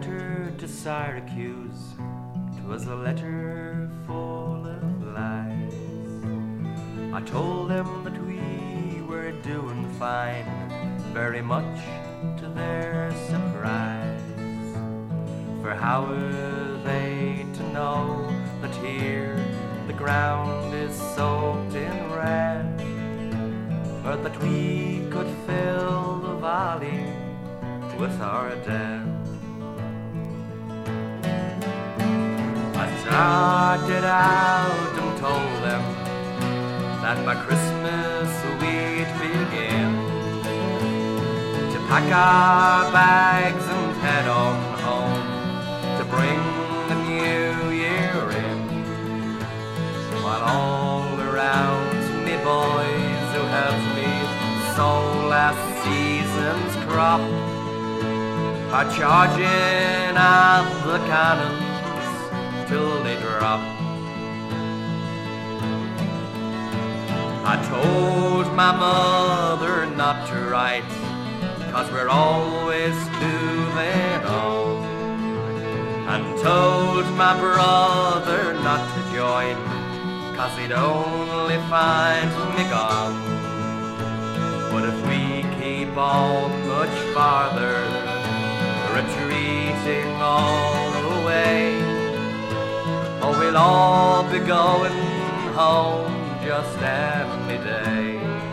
letter to Syracuse. 'Twas a letter full of lies. I told them that we were doing fine, very much to their surprise. For how were they to know that here the ground is soaked in red, or that we could fill the valley with our dead? I started out and told them that by Christmas we'd begin to pack our bags and head on home to bring the new year in, while all around me boys who helped me sow last season's crop are charging at the cannons till they drop. I told my mother not to write, 'cause we're always moving on, and told my brother not to join, 'cause he'd only find me gone. But if we keep on much farther, retreating all the way, oh, we'll all be going home just any day.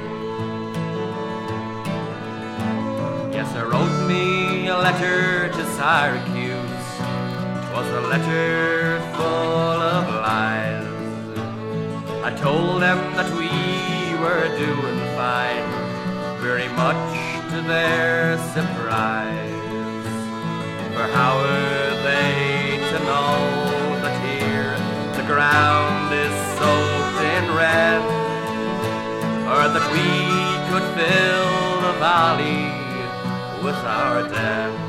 Yes, I wrote me a letter to Syracuse. 'Twas a letter full of lies. I told them that we were doing fine, very much to their surprise. For how were they to know that here the ground is soaked in red, or that we could fill the valley with our dead?